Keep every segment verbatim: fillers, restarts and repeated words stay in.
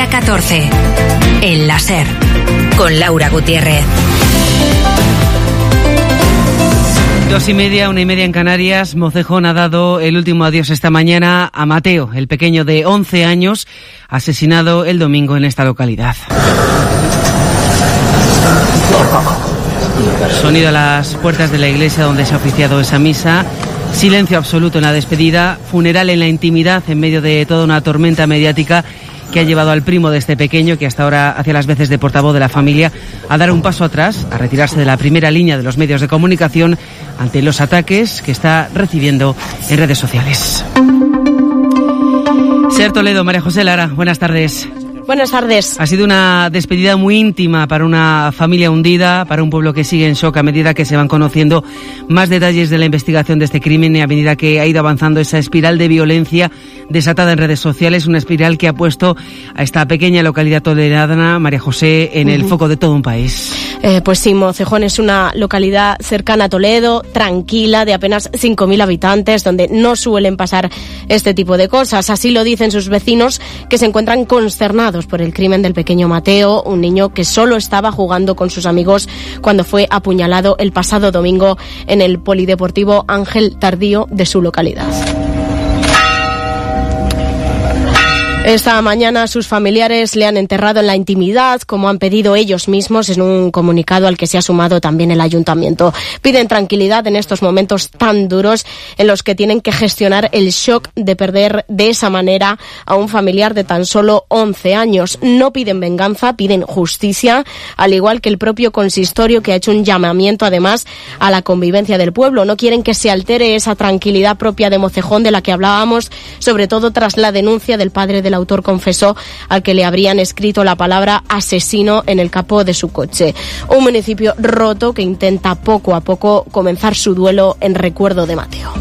Hora catorce. El láser. Con Laura Gutiérrez. Dos y media, una y media en Canarias. Mocejón ha dado el último adiós esta mañana a Mateo, el pequeño de once años, asesinado el domingo en esta localidad. Sonido a las puertas de la iglesia donde se ha oficiado esa misa. Silencio absoluto en la despedida. Funeral en la intimidad en medio de toda una tormenta mediática que ha llevado al primo de este pequeño, que hasta ahora hacía las veces de portavoz de la familia, a dar un paso atrás, a retirarse de la primera línea de los medios de comunicación ante los ataques que está recibiendo en redes sociales. Ser Toledo, María José Lara, buenas tardes. Buenas tardes. Ha sido una despedida muy íntima para una familia hundida, para un pueblo que sigue en shock a medida que se van conociendo más detalles de la investigación de este crimen y a medida que ha ido avanzando esa espiral de violencia desatada en redes sociales, una espiral que ha puesto a esta pequeña localidad toledana, María José, en el uh-huh. foco de todo un país. Eh, pues sí, Mocejón es una localidad cercana a Toledo, tranquila, de apenas cinco mil habitantes, donde no suelen pasar este tipo de cosas. Así lo dicen sus vecinos, que se encuentran consternados por el crimen del pequeño Mateo, un niño que solo estaba jugando con sus amigos cuando fue apuñalado el pasado domingo en el polideportivo Ángel Tardío de su localidad. Esta mañana sus familiares le han enterrado en la intimidad, como han pedido ellos mismos en un comunicado al que se ha sumado también el ayuntamiento. Piden tranquilidad en estos momentos tan duros en los que tienen que gestionar el shock de perder de esa manera a un familiar de tan solo once años. No piden venganza, piden justicia, al igual que el propio consistorio, que ha hecho un llamamiento además a la convivencia del pueblo. No quieren que se altere esa tranquilidad propia de Mocejón de la que hablábamos, sobre todo tras la denuncia del padre de el autor confesó al que le habrían escrito la palabra asesino en el capó de su coche. Un municipio roto que intenta poco a poco comenzar su duelo en recuerdo de Mateo.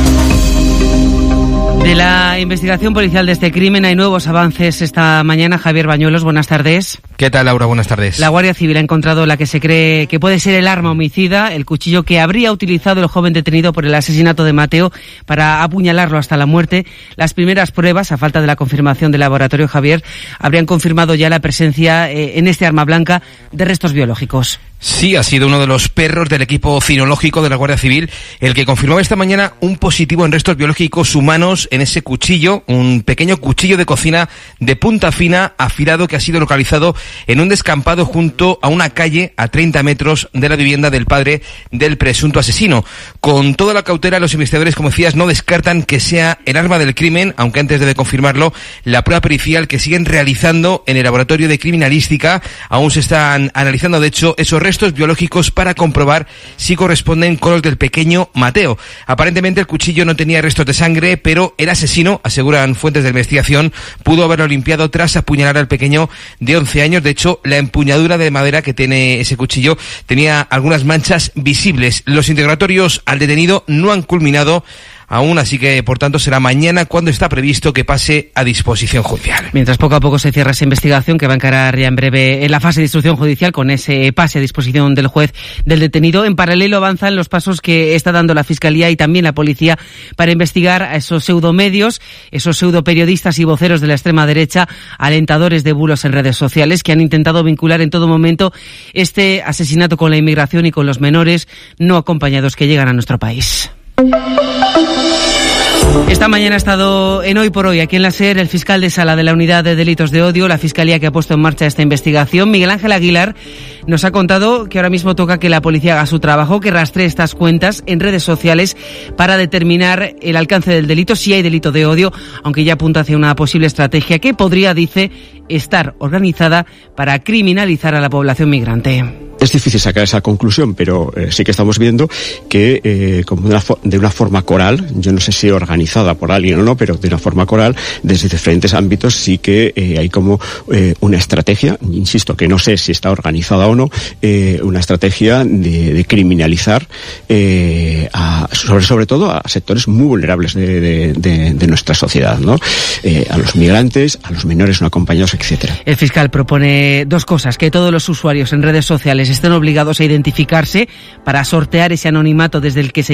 De la investigación policial de este crimen hay nuevos avances esta mañana. Javier Bañuelos, buenas tardes. ¿Qué tal, Laura? Buenas tardes. La Guardia Civil ha encontrado la que se cree que puede ser el arma homicida, el cuchillo que habría utilizado el joven detenido por el asesinato de Mateo para apuñalarlo hasta la muerte. Las primeras pruebas, a falta de la confirmación del laboratorio, Javier, habrían confirmado ya la presencia eh, en este arma blanca de restos biológicos. Sí, ha sido uno de los perros del equipo cinológico de la Guardia Civil el que confirmó esta mañana un positivo en restos biológicos humanos en ese cuchillo, un pequeño cuchillo de cocina de punta fina afilado que ha sido localizado en un descampado junto a una calle a treinta metros de la vivienda del padre del presunto asesino. Con toda la cautela, los investigadores, como decías, no descartan que sea el arma del crimen, aunque antes debe confirmarlo la prueba pericial que siguen realizando en el laboratorio de criminalística. Aún se están analizando, de hecho, esos restos restos biológicos para comprobar si corresponden con los del pequeño Mateo. Aparentemente el cuchillo no tenía restos de sangre, pero el asesino, aseguran fuentes de investigación, pudo haberlo limpiado tras apuñalar al pequeño de once años. De hecho, la empuñadura de madera que tiene ese cuchillo tenía algunas manchas visibles. Los interrogatorios al detenido no han culminado aún, así que por tanto será mañana cuando está previsto que pase a disposición judicial. Mientras poco a poco se cierra esa investigación que va a encarar ya en breve en la fase de instrucción judicial con ese pase a disposición del juez del detenido. En paralelo avanzan los pasos que está dando la Fiscalía y también la Policía para investigar a esos pseudomedios, esos pseudoperiodistas y voceros de la extrema derecha, alentadores de bulos en redes sociales que han intentado vincular en todo momento este asesinato con la inmigración y con los menores no acompañados que llegan a nuestro país. Esta mañana ha estado en Hoy por Hoy, aquí en la SER, el fiscal de sala de la Unidad de Delitos de Odio, la Fiscalía que ha puesto en marcha esta investigación. Miguel Ángel Aguilar nos ha contado que ahora mismo toca que la policía haga su trabajo, que rastree estas cuentas en redes sociales para determinar el alcance del delito, si hay delito de odio, aunque ya apunta hacia una posible estrategia que podría, dice, estar organizada para criminalizar a la población migrante. Es difícil sacar esa conclusión, pero eh, sí que estamos viendo que eh, como de una, fo- de una forma coral, yo no sé si organizada por alguien o no, pero de una forma coral, desde diferentes ámbitos sí que eh, hay como eh, una estrategia, insisto, que no sé si está organizada o no, eh, una estrategia de, de criminalizar eh, a, sobre, sobre todo a sectores muy vulnerables de, de, de, de nuestra sociedad, ¿no? Eh, a los migrantes, a los menores no acompañados, etcétera. El fiscal propone dos cosas: que todos los usuarios en redes sociales estén obligados a identificarse para sortear ese anonimato desde el que se